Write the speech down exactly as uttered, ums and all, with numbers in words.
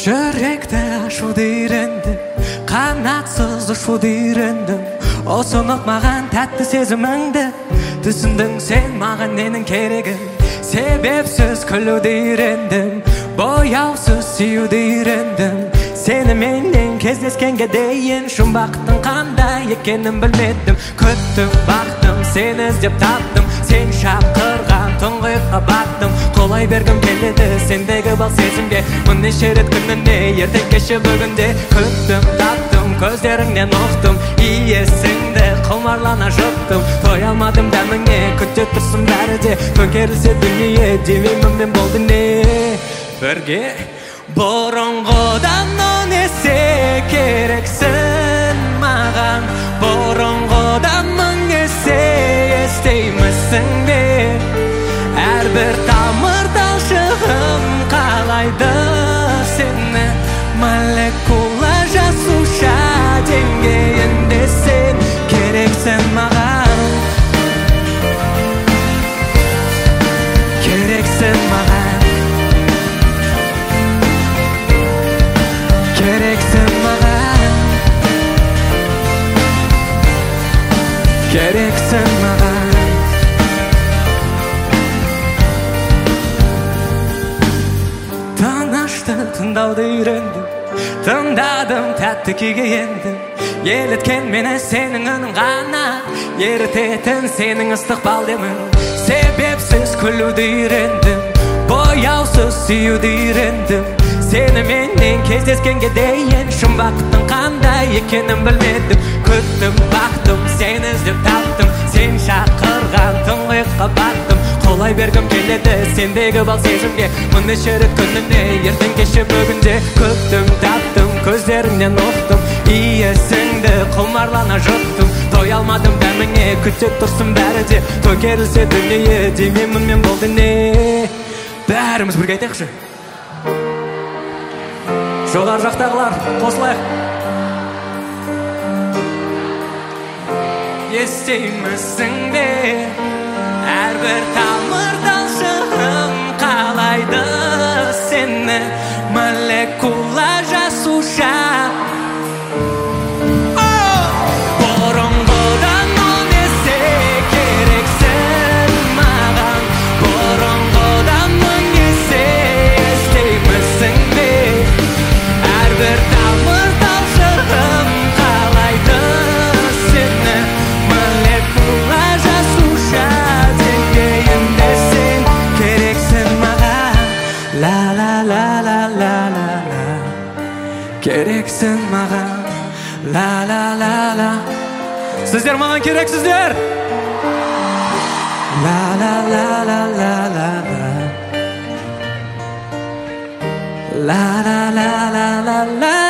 Жүректі ашу дейрендім, қанатсыз ұшу дейрендім. Осынып маған тәтті сезіміңді, түсіндің сен маған ненің керегін. Себепсіз күлу дейрендім, бояусыз сүю дейрендім. Сені менен кездескенге дейін жұмбақтың қандай екенін білмедім. Күттім, бақтым, сені іздеп таптым, сен шақырған тұңғиыққа баттым. Қолай бергім келеді сендегі бал сезімге, мұннеше рет күніне, ертең кеше бүгінде. Күттім, таптым, көздеріңнен ұқтым, иесіңді құмарлана жұттым. Той алмадым дәміңе, күтте тұрсын бәрі де, төңкерілсе дүние, демеймін мен болды не. Бірге бұрынғыдан он есе керексің маған, бұрынғыдан мың есе естеймісің бе? Әрбір тамыр талшығым қалайды сені, молекула жасуша деңгейінде сен керексің маған, керексің маған, керексің маған, керексің маған. Тынышты тыңдауды үйрендім, тыңдадым тәтті күйге ендім. Еліткен мені сенің үнің ғана, ерітетін сенің ыстық балдемің. Себепсіз күлуді үйрендім, бояусыз сүюді үйрендім. Сені менен кездескенге дейін жұмбақтың қандай екенін білмедім. Күттім, бақтым, сені іздеп таптым, сен шақырған тұңғиыққа баттым. Қолай бергім келеді сендегі бал сезімге, мұннеше рет күніне, ертең кеше бүгінде. Күттім, таптым, көздеріңнен ұқтым, иесіңді құмарлана жұттым. Той алмадым дәміңе, күтте тұрсын бәрі де, төңкерілсе дүние, демеймін мен болды не. Бәріміз бірге айтайықшы. Жоғар жақтағылар қосылайық. Естеймісің бе? Әрбір тамыр талшығым қалайды сені, молекула жасуша. Бұрынғыдан он есе керексің маған, бұрынғыдан мың есе естеймісің бе? Әрбір тамыр талшығым қалайды сені, молекула жасуша деңгейінде сен керексің маған. Ла ла ла ла ла ла ла, керексің маған. Ла ла ла ла, сіздер маған керексіздер. Ла ла ла ла ла ла ла, ла ла ла ла ла ла.